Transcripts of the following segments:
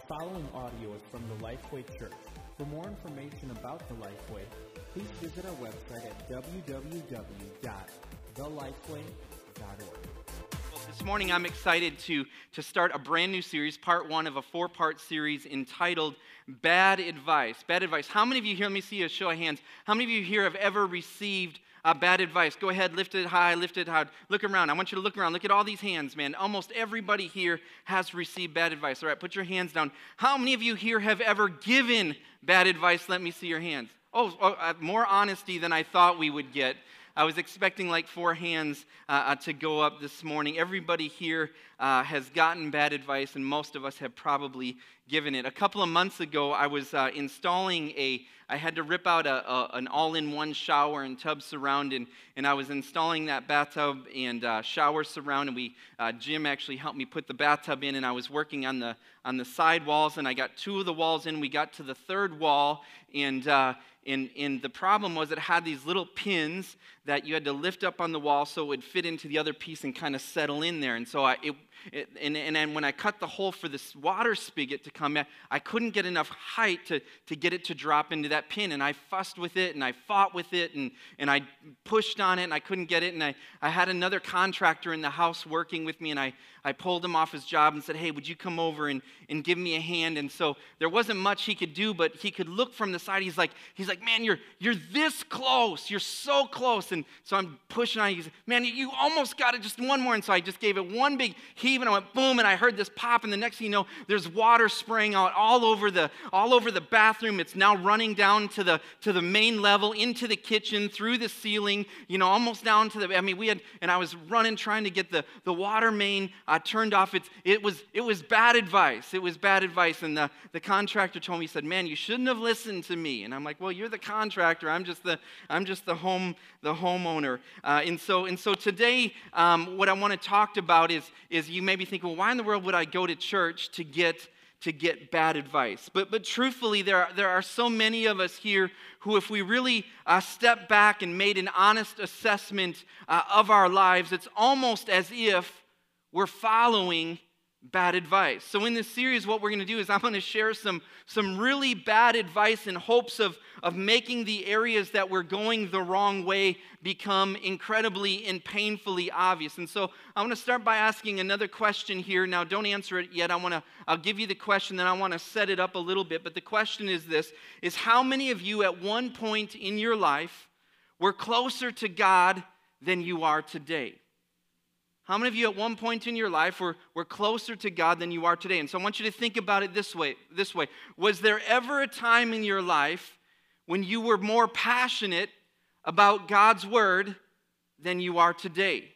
following audio is from the Lifeway Church. For more information about the Lifeway, please visit our website at www.thelifeway.org. This morning I'm excited to start a brand new series, part one of a four-part series entitled Bad Advice. Bad Advice. How many of you here, let me see a show of hands, how many of you here have ever received bad advice? Go ahead, lift it high, lift it high. Look around. I want you to look around. Look at all these hands, man. Almost everybody here has received bad advice. All right, put your hands down. How many of you here have ever given bad advice? Let me see your hands. More honesty than I thought we would get. I was expecting like 4 hands to go up this morning. Everybody here has gotten bad advice, and most of us have probably given it. A couple of months ago, I was installing I had to rip out an all-in-one shower and tub surround, and I was installing that bathtub and shower surround, and Jim actually helped me put the bathtub in, and I was working on the side walls, and I got 2 of the walls in. We got to the 3rd wall, and the problem was it had these little pins that you had to lift up on the wall so it would fit into the other piece and kind of settle in there. And so then when I cut the hole for this water spigot to come in, I couldn't get enough height to get it to drop into that pin. And I fussed with it, and I fought with it, and I pushed on it, and I couldn't get it. And I had another contractor in the house working with me, and I pulled him off his job and said, hey, would you come over and give me a hand? And so there wasn't much he could do, but he could look from the side. He's like, man, you're this close. You're so close. And so I'm pushing on. He said, man, you almost got it, just one more. And so I just gave it one big heave, and I went boom, and I heard this pop, and the next thing you know, there's water spraying out all over the bathroom. It's now running down to the main level, into the kitchen, through the ceiling, almost down to and I was running trying to get the water main turned off. It was bad advice. It was bad advice. And the contractor told me, he said, man, you shouldn't have listened to me. And I'm like, well, you're the contractor. I'm just the homeowner. And so today, what I want to talk about is you may be thinking, well, why in the world would I go to church to get bad advice? But truthfully, there are so many of us here who, if we really step back and made an honest assessment of our lives, it's almost as if we're following bad advice. So in this series, what we're going to do is I'm going to share some really bad advice in hopes of making the areas that we're going the wrong way become incredibly and painfully obvious. And so I want to start by asking another question here. Now, don't answer it yet. I'll give you the question, then I want to set it up a little bit. But the question is this, is how many of you at one point in your life were closer to God than you are today? How many of you at one point in your life were closer to God than you are today? And so I want you to think about it this way. Was there ever a time in your life when you were more passionate about God's word than you are today?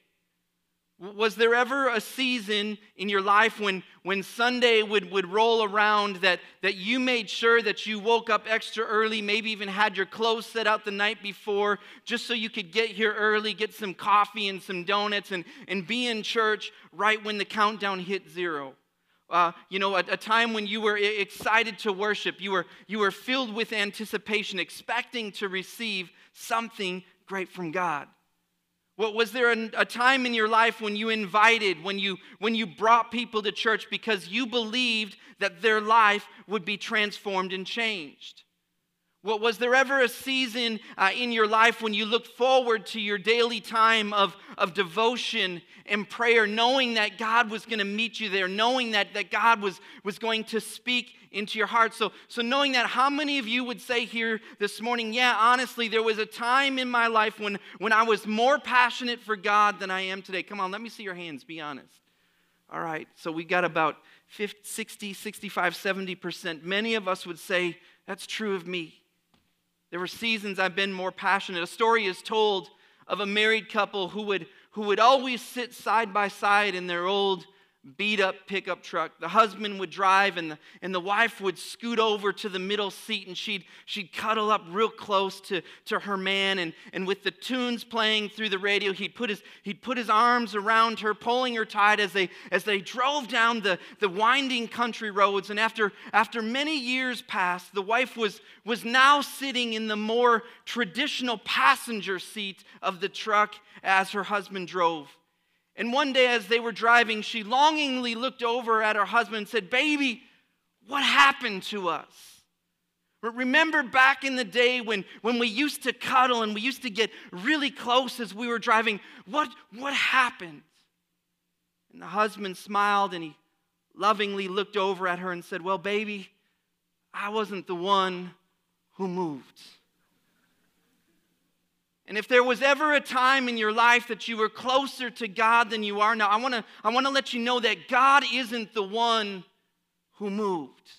Was there ever a season in your life when Sunday would roll around that you made sure that you woke up extra early, maybe even had your clothes set out the night before, just so you could get here early, get some coffee and some donuts, and be in church right when the countdown hit 0? A time when you were excited to worship, you were filled with anticipation, expecting to receive something great from God. Was there a time in your life when you invited, when you brought people to church because you believed that their life would be transformed and changed? Was there ever a season in your life when you looked forward to your daily time of devotion and prayer, knowing that God was going to meet you there, knowing that God was going to speak into your heart? So knowing that, how many of you would say here this morning, yeah, honestly, there was a time in my life when I was more passionate for God than I am today? Come on, let me see your hands, be honest. All right, so we got about 50, 60, 65, 70%. Many of us would say, that's true of me. There were seasons I've been more passionate. A story is told of a married couple who would always sit side by side in their old beat-up pickup truck. The husband would drive, and the wife would scoot over to the middle seat, and she'd cuddle up real close to her man, and with the tunes playing through the radio, he'd put his arms around her, pulling her tight as they drove down the winding country roads. And after many years passed, the wife was now sitting in the more traditional passenger seat of the truck as her husband drove. And one day as they were driving, she longingly looked over at her husband and said, "Baby, what happened to us? Remember back in the day when we used to cuddle and we used to get really close as we were driving. What happened? And the husband smiled and he lovingly looked over at her and said, well, baby, I wasn't the one who moved. And if there was ever a time in your life that you were closer to God than you are now, I want to let you know that God isn't the one who moved.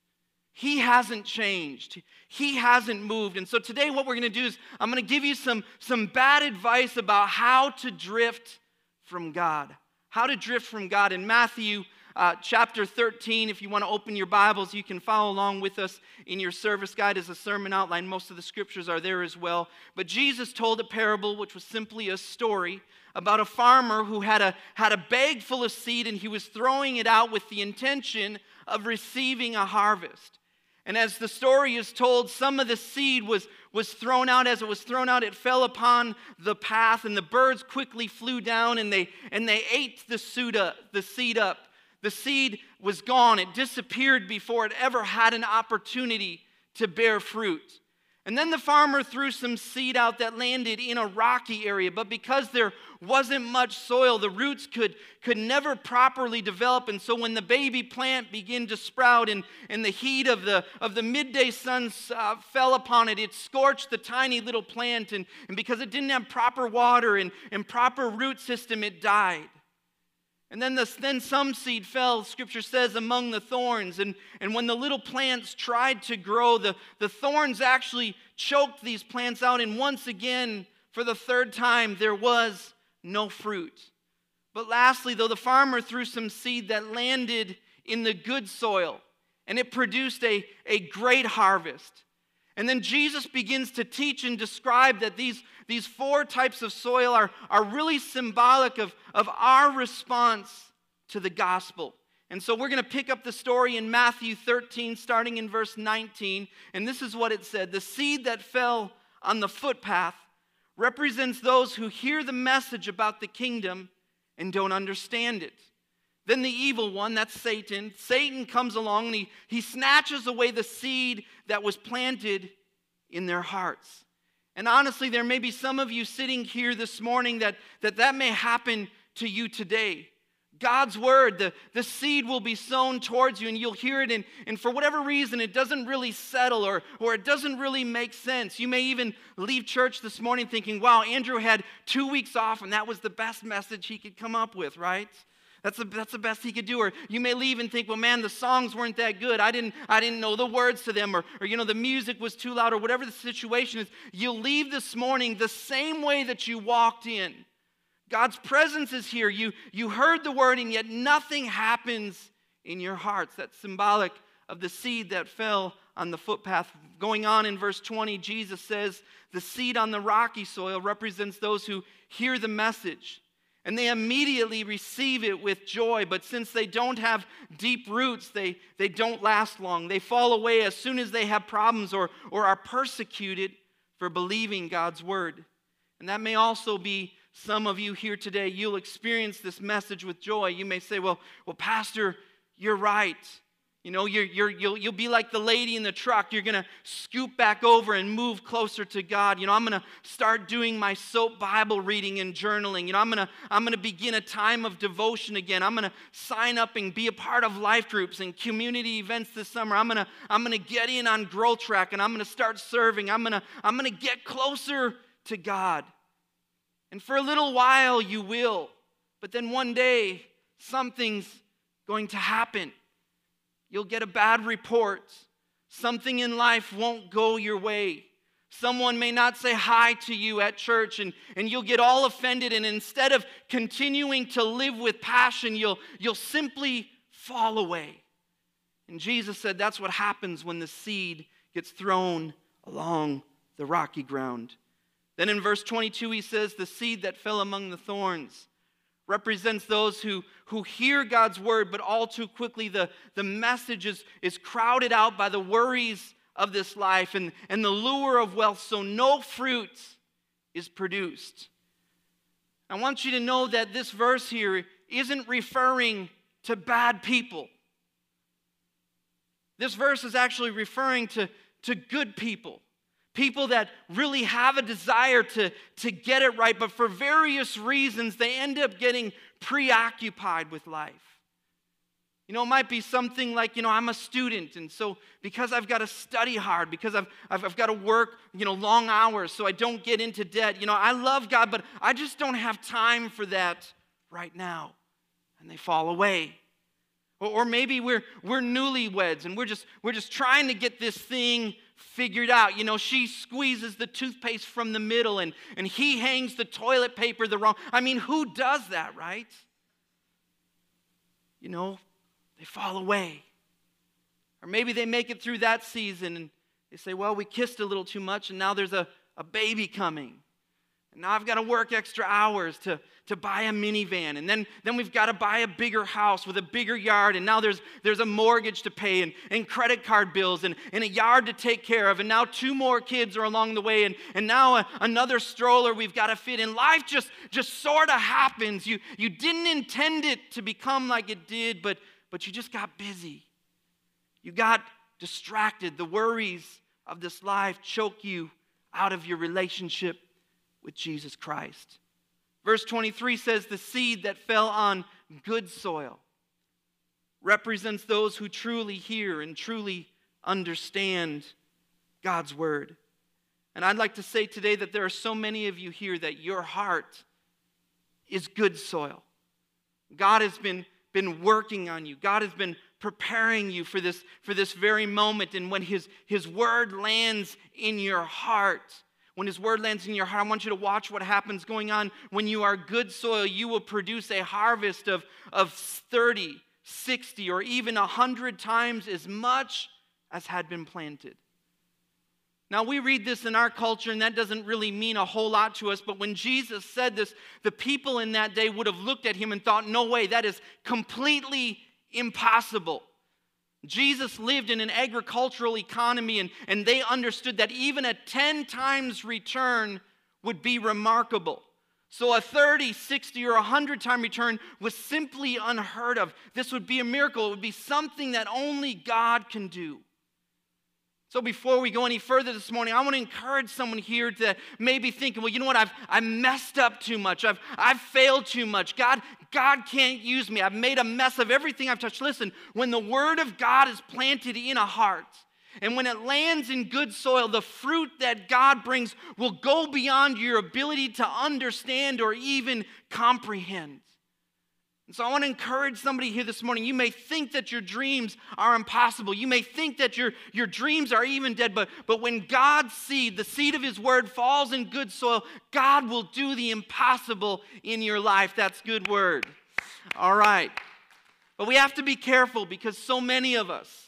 He hasn't changed. He hasn't moved. And so today what we're going to do is I'm going to give you some bad advice about how to drift from God. How to drift from God. In Matthew chapter 13, if you want to open your Bibles, you can follow along with us in your service guide as a sermon outline. Most of the scriptures are there as well. But Jesus told a parable, which was simply a story, about a farmer who had a bag full of seed, and he was throwing it out with the intention of receiving a harvest. And as the story is told, some of the seed was thrown out. As it was thrown out, it fell upon the path, and the birds quickly flew down, and they ate the seed up. The seed was gone. It disappeared before it ever had an opportunity to bear fruit. And then the farmer threw some seed out that landed in a rocky area. But because there wasn't much soil, the roots could never properly develop. And so when the baby plant began to sprout and the heat of the midday sun fell upon it, it scorched the tiny little plant. And because it didn't have proper water and proper root system, it died. And then some seed fell, Scripture says, among the thorns. And when the little plants tried to grow, the thorns actually choked these plants out. And once again, for the third time, there was no fruit. But lastly, though, the farmer threw some seed that landed in the good soil, and it produced a great harvest. And then Jesus begins to teach and describe that these four types of soil are really symbolic of our response to the gospel. And so we're going to pick up the story in Matthew 13, starting in verse 19. And this is what it said. The seed that fell on the footpath represents those who hear the message about the kingdom and don't understand it. Then the evil one, that's Satan. Satan comes along and he snatches away the seed that was planted in their hearts. And honestly, there may be some of you sitting here this morning that may happen to you today. God's word, the seed will be sown towards you and you'll hear it, and for whatever reason it doesn't really settle or it doesn't really make sense. You may even leave church this morning thinking, wow, Andrew had 2 weeks off and that was the best message he could come up with, right? That's the best he could do. Or you may leave and think, well, man, the songs weren't that good. I didn't know the words to them, or the music was too loud, or whatever the situation is. You'll leave this morning the same way that you walked in. God's presence is here. You heard the word, and yet nothing happens in your hearts. That's symbolic of the seed that fell on the footpath. Going on in verse 20, Jesus says, the seed on the rocky soil represents those who hear the message. And they immediately receive it with joy. But since they don't have deep roots, they don't last long. They fall away as soon as they have problems or are persecuted for believing God's word. And that may also be some of you here today. You'll experience this message with joy. You may say, well, Pastor, you're right. You'll be like the lady in the truck. You're going to scoop back over and move closer to God. I'm going to start doing my soap Bible reading and journaling. I'm going to begin a time of devotion again. I'm going to sign up and be a part of life groups and community events this summer. I'm going to get in on Growth Track, and I'm going to start serving. I'm going to get closer to God. And for a little while you will, but then one day something's going to happen. You'll get a bad report. Something in life won't go your way. Someone may not say hi to you at church, and you'll get all offended, and instead of continuing to live with passion, you'll simply fall away. And Jesus said that's what happens when the seed gets thrown along the rocky ground. Then in verse 22 he says, the seed that fell among the thorns represents those who hear God's word, but all too quickly the message is crowded out by the worries of this life and the lure of wealth, so no fruit is produced. I want you to know that this verse here isn't referring to bad people. This verse is actually referring to good people. People that really have a desire to get it right, but for various reasons, they end up getting preoccupied with life. You know, it might be something like, I'm a student, and so because I've got to study hard, because I've got to work, long hours so I don't get into debt. I love God, but I just don't have time for that right now. And they fall away. Or maybe we're newlyweds, and we're just trying to get this thing figured out. She squeezes the toothpaste from the middle, and he hangs the toilet paper the wrong. Who does that, right? They fall away. Or maybe they make it through that season and they say, well, we kissed a little too much and now there's a baby coming. And now I've got to work extra hours to buy a minivan. And then we've got to buy a bigger house with a bigger yard. And now there's a mortgage to pay and credit card bills and a yard to take care of. And now 2 more kids are along the way. And now another stroller we've got to fit in. Life just sort of happens. You didn't intend it to become like it did, but you just got busy. You got distracted. The worries of this life choke you out of your relationship with Jesus Christ. Verse 23 says, the seed that fell on good soil represents those who truly hear and truly understand God's word. And I'd like to say today that there are so many of you here that your heart is good soil. God has been working on you. God has been preparing you for this very moment. And when His word lands in your heart, I want you to watch what happens going on. When you are good soil, you will produce a harvest of 30, 60, or even 100 times as much as had been planted. Now, we read this in our culture, and that doesn't really mean a whole lot to us, but when Jesus said this, the people in that day would have looked at Him and thought, no way, that is completely impossible. Jesus lived in an agricultural economy, and they understood that even a 10 times return would be remarkable. So a 30, 60, or 100 time return was simply unheard of. This would be a miracle. It would be something that only God can do. So before we go any further this morning, I want to encourage someone here to maybe think, well, you know what, I've messed up too much. I've failed too much. God can't use me. I've made a mess of everything I've touched. Listen, when the word of God is planted in a heart, and when it lands in good soil, the fruit that God brings will go beyond your ability to understand or even comprehend. And so I want to encourage somebody here this morning. You may think that your dreams are impossible. You may think that your dreams are even dead. But when God's seed, the seed of His word, falls in good soil, God will do the impossible in your life. That's good word. All right. But we have to be careful because so many of us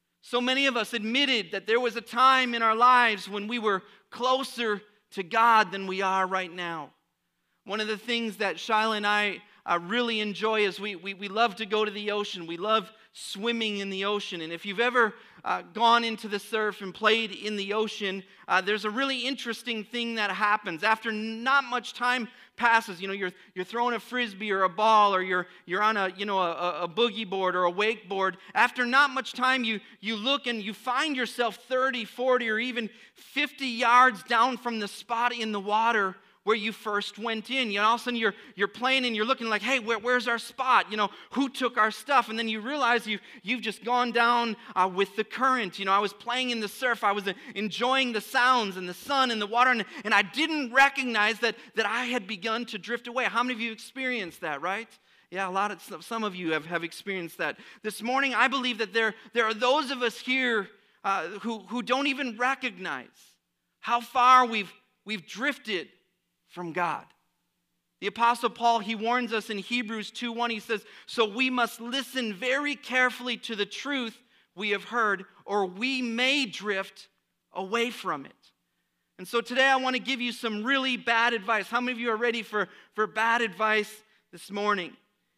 admitted that there was a time in our lives when we were closer to God than we are right now. One of the things that Shyla and I really enjoy is we love to go to the ocean. We love swimming in the ocean. And if you've ever gone into the surf and played in the ocean, there's a really interesting thing that happens. After not much time passes, you're throwing a frisbee or a ball, or you're on a boogie board or a wakeboard. After not much time, you look and you find yourself 30, 40, or even 50 yards down from the spot in the water where you first went in. All of a sudden you're playing and you're looking like, hey, where's our spot? Who took our stuff? And then you realize you've just gone down with the current. I was playing in the surf. I was enjoying the sounds and the sun and the water, and I didn't recognize that I had begun to drift away. How many of you experienced that, right? Yeah, some of you have experienced that. This morning, I believe that there are those of us here who don't even recognize how far we've drifted from God. The Apostle Paul, he warns us in Hebrews 2:1. He says, so we must listen very carefully to the truth we have heard, or we may drift away from it. And so today I want to give you some really bad advice. How many of you are ready for bad advice this morning?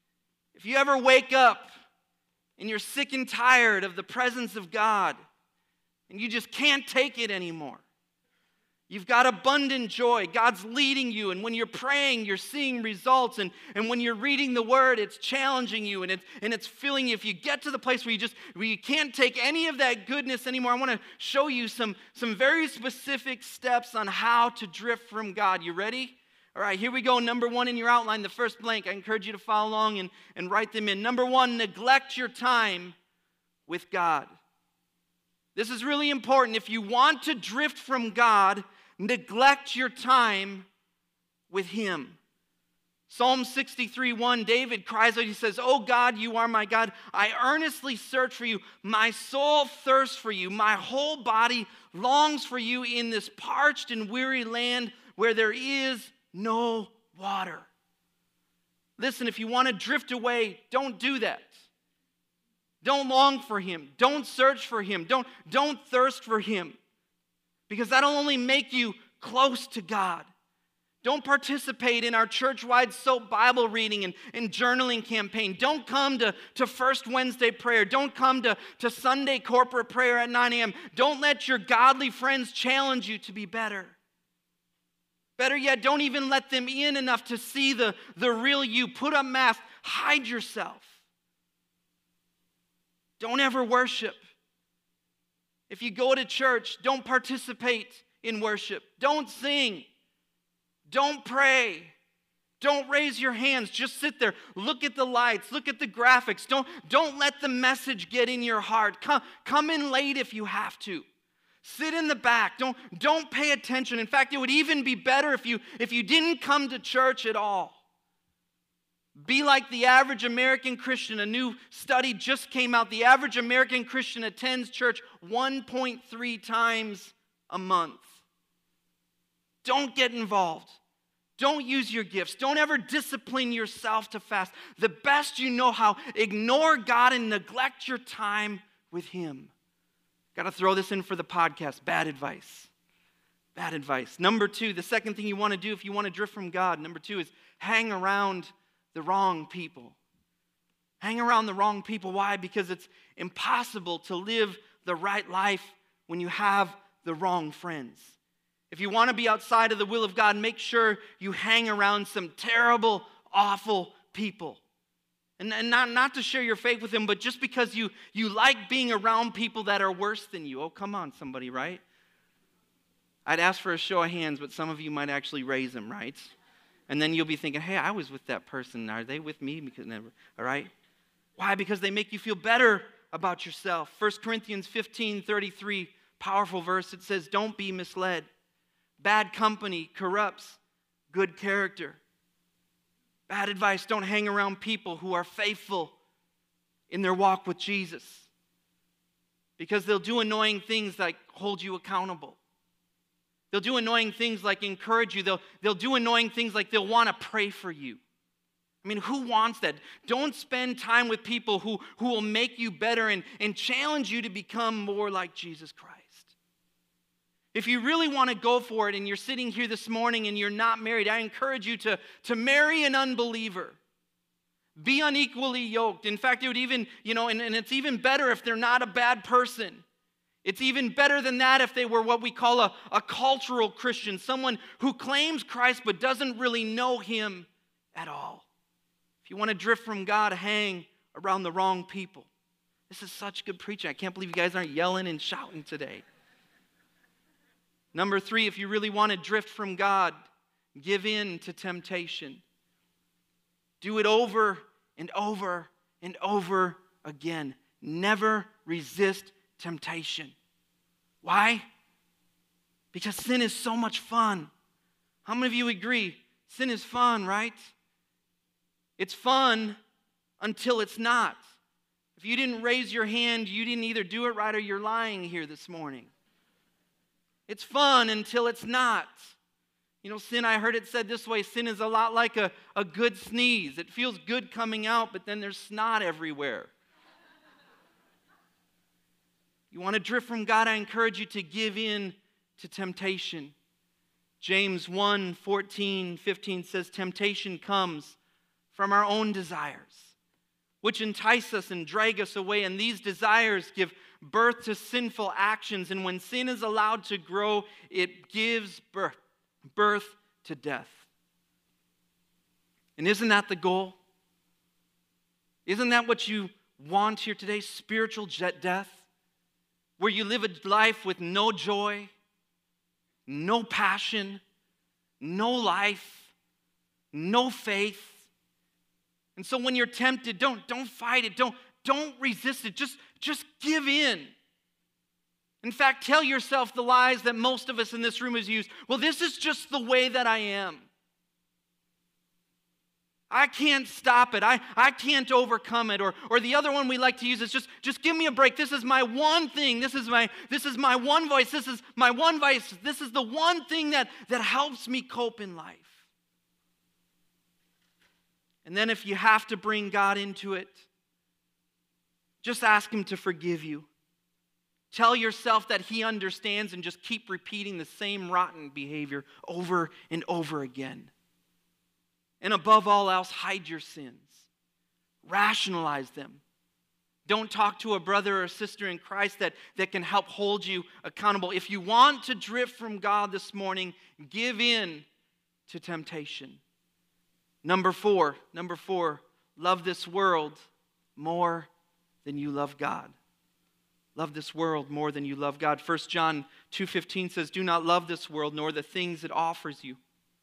If you ever wake up and you're sick and tired of the presence of God, and you just can't take it anymore, You've got abundant joy. God's leading you. And when you're praying, you're seeing results. And when you're reading the Word, it's challenging you and it's filling you. If you get to the place where you can't take any of that goodness anymore, I want to show you some very specific steps on how to drift from God. You ready? All right, here we go. Number one in your outline, the first blank. I encourage you to follow along and write them in. Number one, neglect your time with God. This is really important. If you want to drift from God, neglect your time with Him. Psalm 63:1, David cries out, he says, "Oh God, you are my God. I earnestly search for you. My soul thirsts for you. My whole body longs for you in this parched and weary land where there is no water." Listen, if you want to drift away, don't do that. Don't long for Him. Don't search for Him. Don't thirst for Him. Because that'll only make you close to God. Don't participate in our church-wide soap Bible reading and journaling campaign. Don't come to First Wednesday prayer. Don't come to Sunday corporate prayer at 9 a.m. Don't let your godly friends challenge you to be better. Better yet, don't even let them in enough to see the real you. Put up masks. Hide yourself. Don't ever worship. If you go to church, don't participate in worship. Don't sing. Don't pray. Don't raise your hands. Just sit there. Look at the lights. Look at the graphics. Don't let the message get in your heart. Come in late if you have to. Sit in the back. Don't pay attention. In fact, it would even be better if you didn't come to church at all. Be like the average American Christian. A new study just came out. The average American Christian attends church 1.3 times a month. Don't get involved. Don't use your gifts. Don't ever discipline yourself to fast. The best you know how, ignore God and neglect your time with Him. Got to throw this in for the podcast. Bad advice. Bad advice. Number two, the second thing you want to do if you want to drift from God, number two is hang around the wrong people. Hang around the wrong people. Why? Because it's impossible to live the right life when you have the wrong friends. If you want to be outside of the will of God, make sure you hang around some terrible, awful people. And not to share your faith with them, but just because you like being around people that are worse than you. Oh, come on, somebody, right? I'd ask for a show of hands, but some of you might actually raise them, right? And then you'll be thinking, hey, I was with that person. Are they with me? Because never, all right? Why? Because they make you feel better about yourself. 1 Corinthians 15:33, powerful verse. It says, don't be misled. Bad company corrupts good character. Bad advice, don't hang around people who are faithful in their walk with Jesus. Because they'll do annoying things like hold you accountable. They'll do annoying things like encourage you. They'll do annoying things like they'll want to pray for you. I mean, who wants that? Don't spend time with people who will make you better and challenge you to become more like Jesus Christ. If you really want to go for it and you're sitting here this morning and you're not married, I encourage you to marry an unbeliever. Be unequally yoked. In fact, it would even, and it's even better if they're not a bad person. It's even better than that if they were what we call a cultural Christian, someone who claims Christ but doesn't really know Him at all. If you want to drift from God, hang around the wrong people. This is such good preaching. I can't believe you guys aren't yelling and shouting today. Number three, if you really want to drift from God, give in to temptation. Do it over and over and over again. Never resist temptation. Why? Because sin is so much fun. How many of you agree? Sin is fun, right? It's fun until it's not. If you didn't raise your hand, you didn't either do it right or you're lying here this morning. It's fun until it's not. Sin, I heard it said this way, sin is a lot like a good sneeze. It feels good coming out, but then there's snot everywhere. You want to drift from God, I encourage you to give in to temptation. James 1:14-15 says, temptation comes from our own desires. which entice us and drag us away. And these desires give birth to sinful actions. And when sin is allowed to grow, it gives birth to death. And isn't that the goal? Isn't that what you want here today? Spiritual death? Where you live a life with no joy, no passion, no life, no faith. And so when you're tempted, don't fight it. Don't resist it. Just give in. In fact, tell yourself the lies that most of us in this room has used. Well, this is just the way that I am. I can't stop it. I can't overcome it. Or the other one we like to use is just give me a break. This is my one thing. This is my one voice. This is my one vice. This is the one thing that helps me cope in life. And then if you have to bring God into it, just ask Him to forgive you. Tell yourself that He understands and just keep repeating the same rotten behavior over and over again. And above all else, hide your sins. Rationalize them. Don't talk to a brother or sister in Christ that can help hold you accountable. If you want to drift from God this morning, give in to temptation. Number four, love this world more than you love God. Love this world more than you love God. 1 John 2:15 says, do not love this world nor the things it offers you.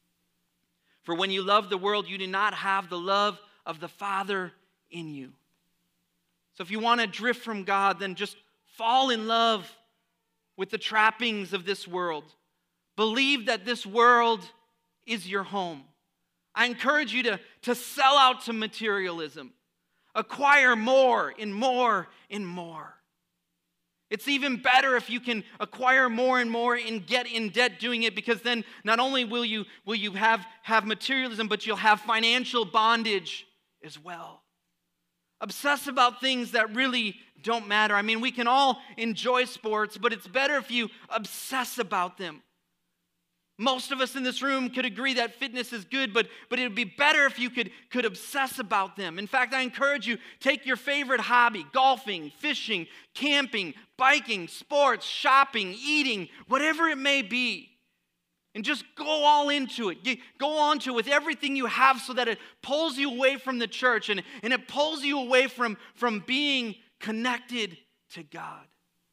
For when you love the world, you do not have the love of the Father in you. So if you want to drift from God, then just fall in love with the trappings of this world. Believe that this world is your home. I encourage you to sell out to materialism. Acquire more and more and more. It's even better if you can acquire more and more and get in debt doing it, because then not only will you have materialism, but you'll have financial bondage as well. Obsess about things that really don't matter. I mean, we can all enjoy sports, but it's better if you obsess about them. Most of us in this room could agree that fitness is good, but it would be better if you could obsess about them. In fact, I encourage you, take your favorite hobby, golfing, fishing, camping, biking, sports, shopping, eating, whatever it may be, and just go all into it. Go on to it with everything you have so that it pulls you away from the church and it pulls you away from being connected to God.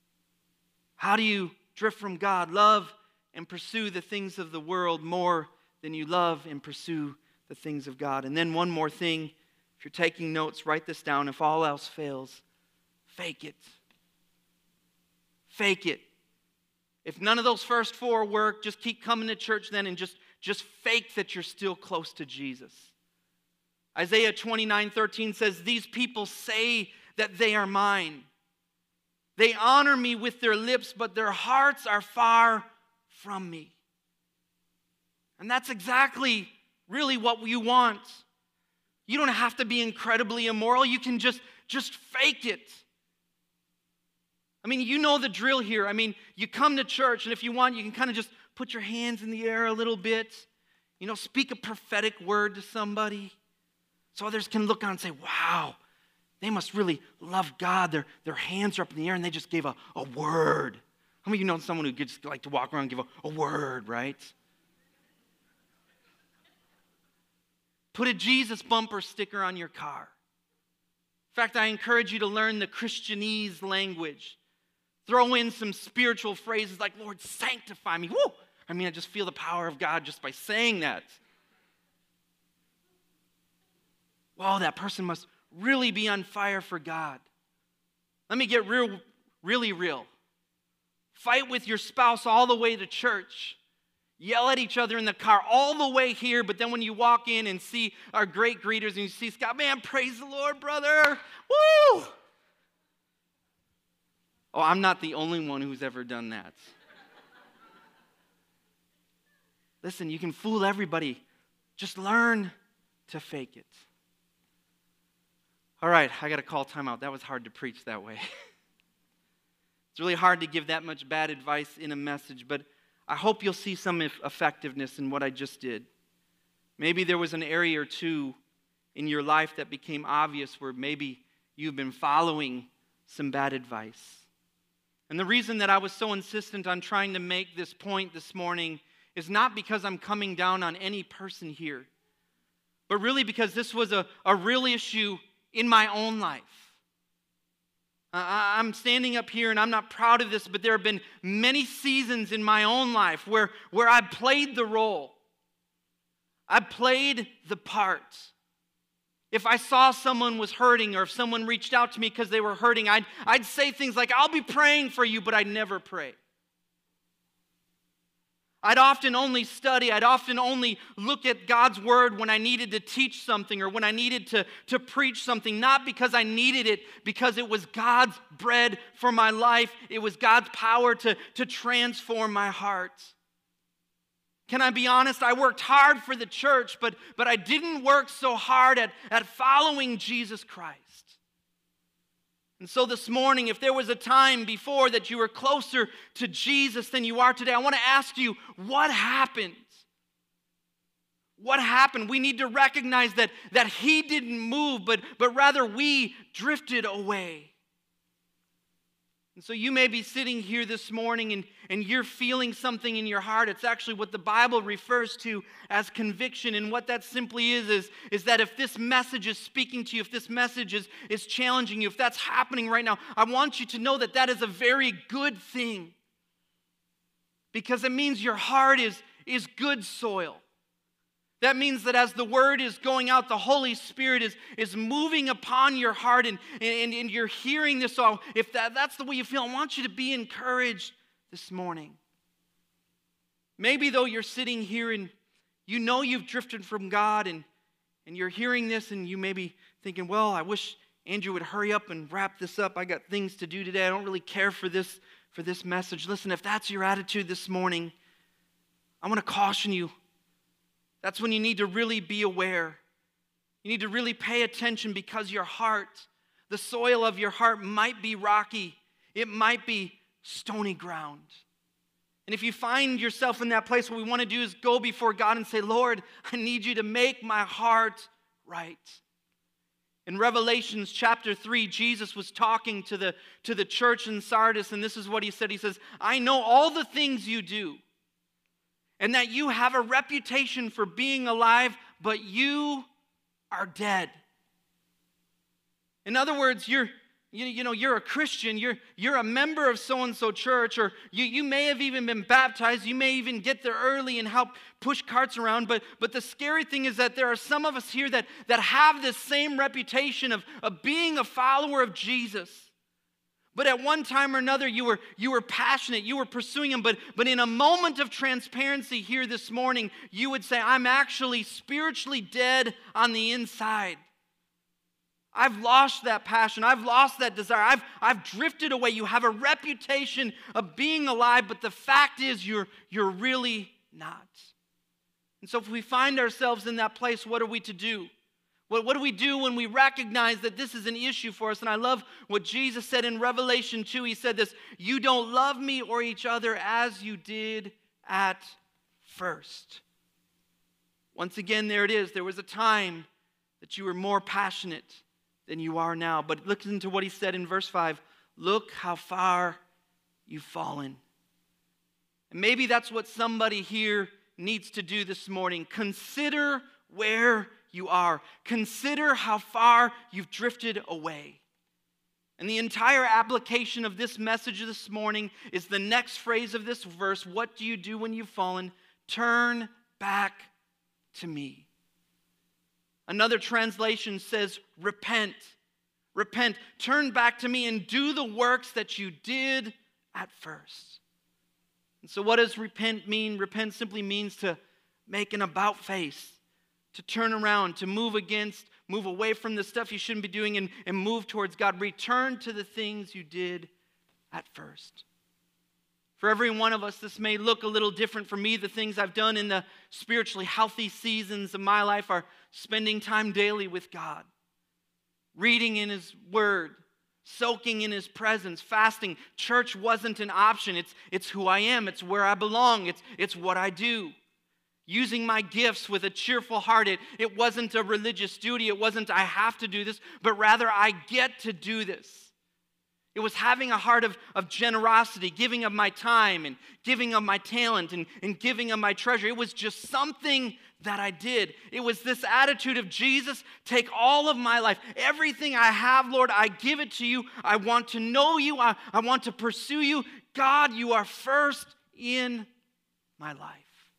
How do you drift from God? Love and pursue the things of the world more than you love and pursue the things of God. And then one more thing, if you're taking notes, write this down. If all else fails, fake it. Fake it. If none of those first four work, just keep coming to church then and just fake that you're still close to Jesus. Isaiah 29:13 says, these people say that they are mine. They honor me with their lips, but their hearts are far from me. And that's exactly really what you want. You don't have to be incredibly immoral. You can just fake it. I mean, you know the drill here. I mean, you come to church, and if you want, you can kind of just put your hands in the air a little bit. You know, speak a prophetic word to somebody so others can look on and say, wow, they must really love God. Their hands are up in the air, and they just gave a word. How many of you know someone who just like to walk around and give a word, right? Put a Jesus bumper sticker on your car. In fact, I encourage you to learn the Christianese language. Throw in some spiritual phrases like, Lord, sanctify me. Woo! I mean, I just feel the power of God just by saying that. Wow, that person must really be on fire for God. Let me get really real. Fight with your spouse all the way to church. Yell at each other in the car all the way here, but then when you walk in and see our great greeters and you see Scott, man, praise the Lord, brother. Woo! Oh, I'm not the only one who's ever done that. Listen, you can fool everybody. Just learn to fake it. All right, I got to call timeout. That was hard to preach that way. It's really hard to give that much bad advice in a message, but I hope you'll see some effectiveness in what I just did. Maybe there was an area or two in your life that became obvious where maybe you've been following some bad advice. And the reason that I was so insistent on trying to make this point this morning is not because I'm coming down on any person here, but really because this was a real issue in my own life. I'm standing up here and I'm not proud of this, but there have been many seasons in my own life where I played the role. I played the part. If I saw someone was hurting or if someone reached out to me because they were hurting, I'd say things like, I'll be praying for you, but I'd never pray. I'd often only study, I'd often only look at God's word when I needed to teach something or when I needed to preach something, not because I needed it, because it was God's bread for my life. It was God's power to transform my heart. Can I be honest? I worked hard for the church, but I didn't work so hard at following Jesus Christ. And so this morning, if there was a time before that you were closer to Jesus than you are today, I want to ask you, what happened? What happened? We need to recognize that He didn't move, but rather we drifted away. And so you may be sitting here this morning and you're feeling something in your heart. It's actually what the Bible refers to as conviction. And what that simply is that if this message is speaking to you, if this message is challenging you, if that's happening right now, I want you to know that is a very good thing. Because it means your heart is good soil. That means that as the word is going out, the Holy Spirit is moving upon your heart and you're hearing this all. If that's the way you feel, I want you to be encouraged this morning. Maybe though you're sitting here and you know you've drifted from God and you're hearing this and you may be thinking, well, I wish Andrew would hurry up and wrap this up. I got things to do today. I don't really care for this message. Listen, if that's your attitude this morning, I want to caution you. That's when you need to really be aware. You need to really pay attention because your heart, the soil of your heart might be rocky. It might be stony ground. And if you find yourself in that place, what we want to do is go before God and say, Lord, I need you to make my heart right. In Revelation chapter 3, Jesus was talking to the church in Sardis, and this is what he said. He says, I know all the things you do, and that you have a reputation for being alive, but you are dead. In other words, you're a Christian, you're a member of so-and-so church, or you may have even been baptized, you may even get there early and help push carts around, but the scary thing is that there are some of us here that have this same reputation of being a follower of Jesus. But at one time or another, you were passionate, you were pursuing Him, but in a moment of transparency here this morning, you would say, I'm actually spiritually dead on the inside. I've lost that passion, I've lost that desire, I've drifted away. You have a reputation of being alive, but the fact is you're really not. And so if we find ourselves in that place, what are we to do? What do we do when we recognize that this is an issue for us? And I love what Jesus said in Revelation 2. He said this, you don't love me or each other as you did at first. Once again, there it is. There was a time that you were more passionate than you are now. But listen to what he said in verse 5. Look how far you've fallen. And maybe that's what somebody here needs to do this morning. Consider where you are. Consider how far you've drifted away. And the entire application of this message this morning is the next phrase of this verse. What do you do when you've fallen? Turn back to me. Another translation says, repent. Repent. Turn back to me and do the works that you did at first. And so what does repent mean? Repent simply means to make an about face. To turn around, to move away from the stuff you shouldn't be doing and move towards God. Return to the things you did at first. For every one of us, this may look a little different. For me, the things I've done in the spiritually healthy seasons of my life are spending time daily with God, reading in His Word, soaking in His presence, fasting. Church wasn't an option. It's who I am. It's where I belong. It's what I do. using my gifts with a cheerful heart. It wasn't a religious duty. It wasn't I have to do this, but rather I get to do this. It was having a heart of generosity, giving of my time and giving of my talent and giving of my treasure. It was just something that I did. It was this attitude of, Jesus, take all of my life. Everything I have, Lord, I give it to you. I want to know you. I want to pursue you. God, you are first in my life.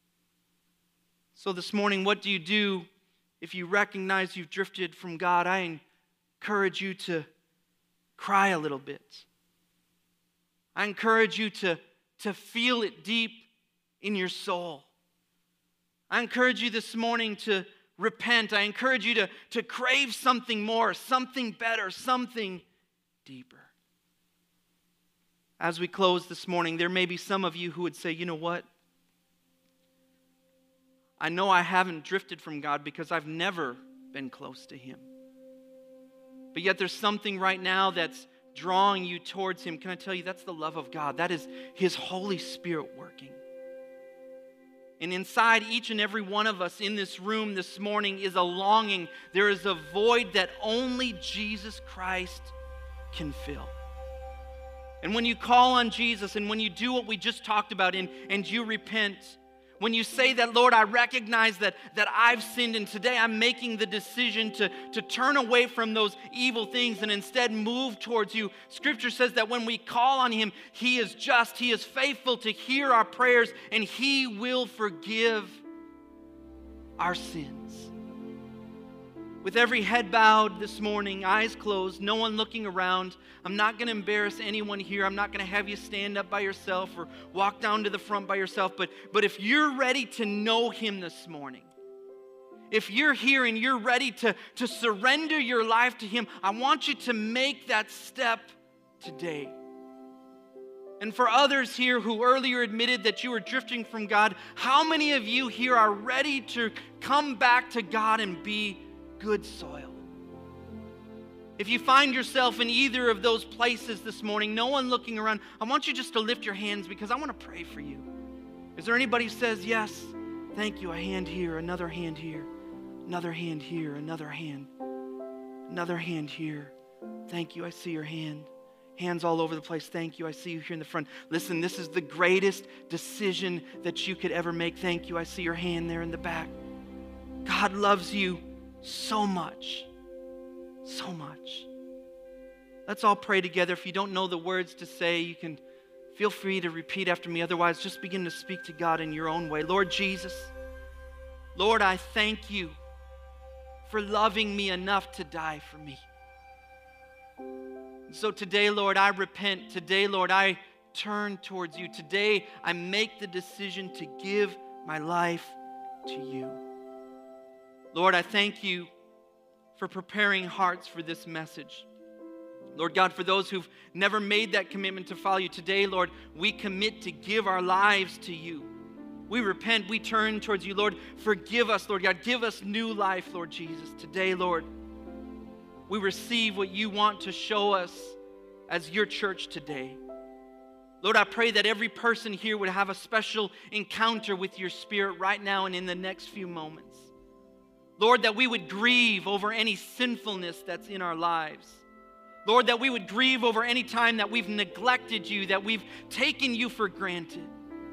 So this morning, what do you do if you recognize you've drifted from God? I encourage you to cry a little bit. I encourage you to feel it deep in your soul. I encourage you this morning to repent. I encourage you to crave something more, something better, something deeper. As we close this morning, there may be some of you who would say, you know what? I know I haven't drifted from God because I've never been close to Him. But yet there's something right now that's drawing you towards Him. Can I tell you, that's the love of God. That is His Holy Spirit working. And inside each and every one of us in this room this morning is a longing. There is a void that only Jesus Christ can fill. And when you call on Jesus and when you do what we just talked about and you repent, when you say that, Lord, I recognize that I've sinned and today I'm making the decision to turn away from those evil things and instead move towards you. Scripture says that when we call on Him, He is just, He is faithful to hear our prayers, and He will forgive our sins. With every head bowed this morning, eyes closed, no one looking around, I'm not going to embarrass anyone here. I'm not going to have you stand up by yourself or walk down to the front by yourself. But if you're ready to know Him this morning, if you're here and you're ready to surrender your life to Him, I want you to make that step today. And for others here who earlier admitted that you were drifting from God, how many of you here are ready to come back to God and be good soil? If you find yourself in either of those places this morning, no one looking around, I want you just to lift your hands because I want to pray for you. Is there anybody who says, yes, thank you, a hand here, another hand here, another hand here, another hand here. Thank you, I see your hand. Hands all over the place. Thank you, I see you here in the front. Listen, this is the greatest decision that you could ever make. Thank you, I see your hand there in the back. God loves you so much. So much. Let's all pray together. If you don't know the words to say, you can feel free to repeat after me. Otherwise, just begin to speak to God in your own way. Lord Jesus, Lord, I thank you for loving me enough to die for me. So today, Lord, I repent. Today, Lord, I turn towards you. Today, I make the decision to give my life to you. Lord, I thank you for preparing hearts for this message. Lord God, for those who've never made that commitment to follow you today, Lord, we commit to give our lives to you. We repent, we turn towards you, Lord. Forgive us, Lord God. Give us new life, Lord Jesus. Today, Lord, we receive what you want to show us as your church today. Lord, I pray that every person here would have a special encounter with your Spirit right now and in the next few moments. Lord, that we would grieve over any sinfulness that's in our lives. Lord, that we would grieve over any time that we've neglected you, that we've taken you for granted.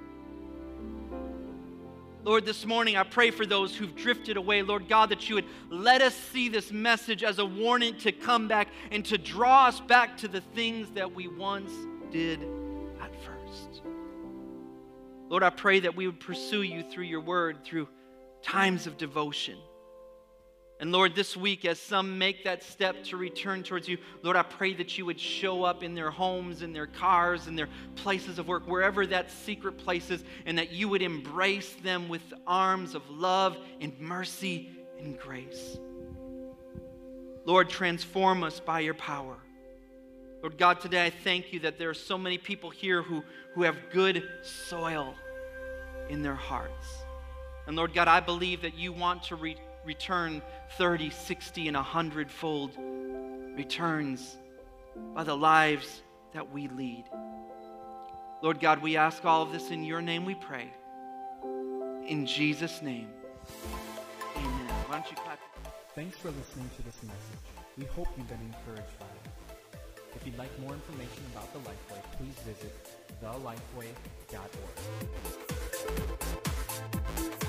Lord, this morning I pray for those who've drifted away. Lord God, that you would let us see this message as a warning to come back and to draw us back to the things that we once did at first. Lord, I pray that we would pursue you through your word, through times of devotion. And Lord, this week, as some make that step to return towards you, Lord, I pray that you would show up in their homes, in their cars, in their places of work, wherever that secret place is, and that you would embrace them with arms of love and mercy and grace. Lord, transform us by your power. Lord God, today I thank you that there are so many people here who have good soil in their hearts. And Lord God, I believe that you want to return 30, 60, and 100-fold returns by the lives that we lead. Lord God, we ask all of this in your name we pray. In Jesus' name, amen. Why don't you clap? Thanks for listening to this message. We hope you've been encouraged by it. If you'd like more information about the Lifeway, please visit thelifeway.org.